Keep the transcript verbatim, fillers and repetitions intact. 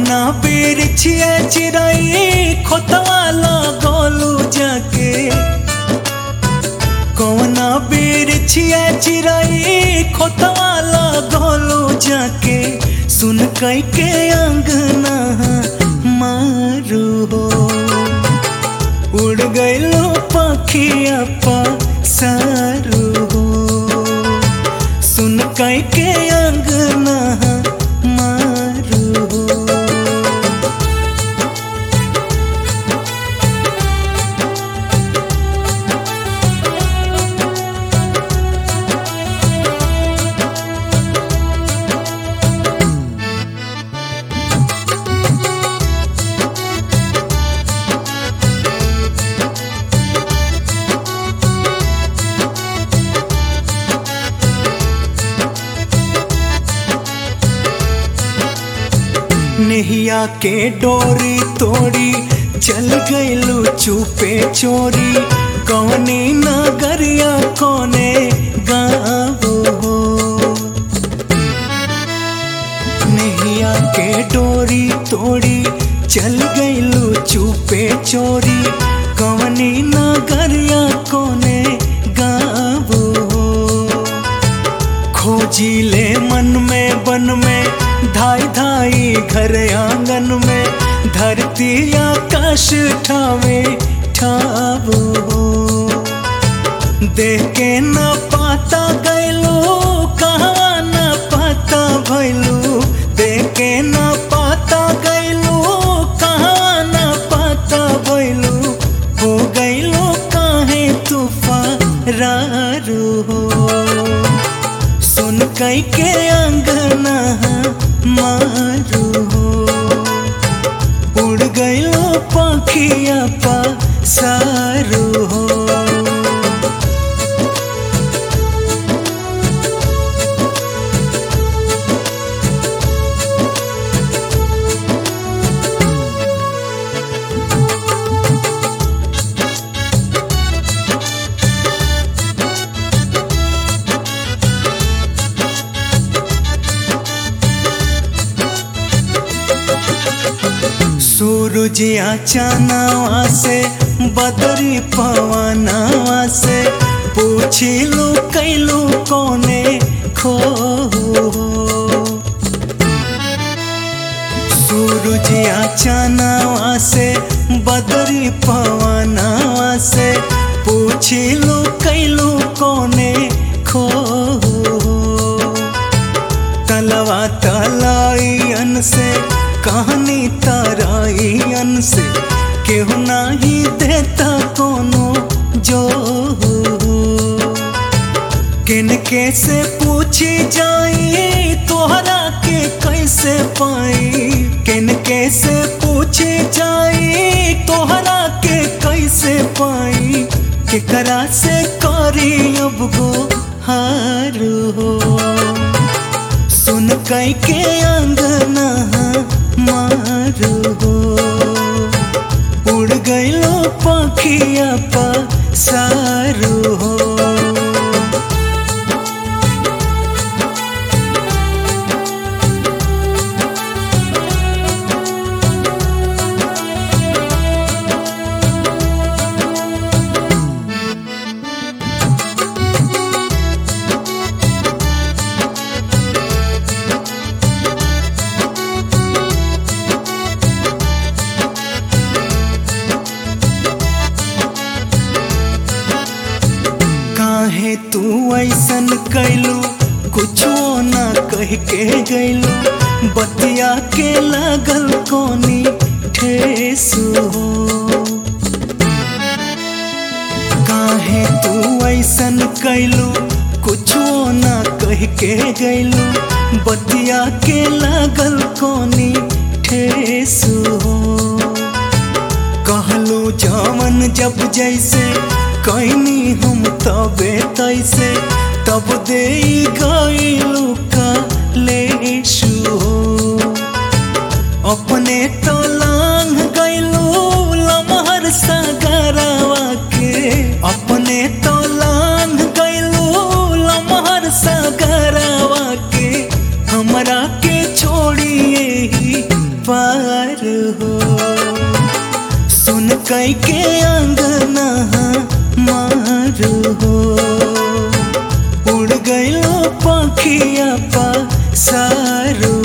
कवना बिरछिया चिराई खोतवा लगलू जाके, कवना बिरछिया चिराई खोतवा लगलू जाके, सुन कई के अंगना मारू हो। उड़ गइलो पखिया पसारू हो, सुन कई के अंगना मारू हो। नेहिया के डोरी तोड़ी चल गइलू चुपे चोरी, कौनी नगरिया कोने गाँव हो। नेहिया के डोरी तोड़ी चल गइलू चुपे चोरी, कौनी नगरिया कोने गाँव हो। खोजी ले मन में बन में धाई धाई घर आंगन में, धरती आकाश ठावे ठाव हो। देखे न पाता गइलो कहाँ न पाता भइलू, देखे न पाता गइलो कहाँ न पाता भइलू, हो गइलो काहे तूफान हो। सुन कई के अंगना मारू हो, उड़ गइलो पखिया पसारू हो। सूरजिया चानवा से बदरी पवनवा से, पूछिलू कैलू कोने खो। सूरजिया चानवा से बदरी पवनवा से, पूछिलू कैलू कोने खो। तलवा तलाइयन से कहानी ताराइयन से, केहू नाही देता कोनो जो। किनके से पूछी जाई तोहरा के कैसे पाई, किनके से पूछी जाई तोहरा के कैसे पाई, केकरा से करी अब गो हार हो। सुन कई के अंगना मारू हो, उड़ गइलो पखिया पसारू हो। काहे तू ऐसन कैलू कुछो ना कह के गइलू, बतिया के लागल कोनी ठेस हो। काहे तू ऐसन कैलू कुछो ना कह के गइलू, बतिया के लागल कोनी ठेस हो। कहलू जावन जब जैसे कैनी हम तबे तैसे, तब दे गइलू कालेशु हो। अपने तो लांग गइलू लमहर सागरवा के, अपने तो लांग गइलू लमहर सागरवा के, हमरा के छोड़िए ही पार हो। सुन कई के अंगना मार हो, उड़ गयो पंखिया पसार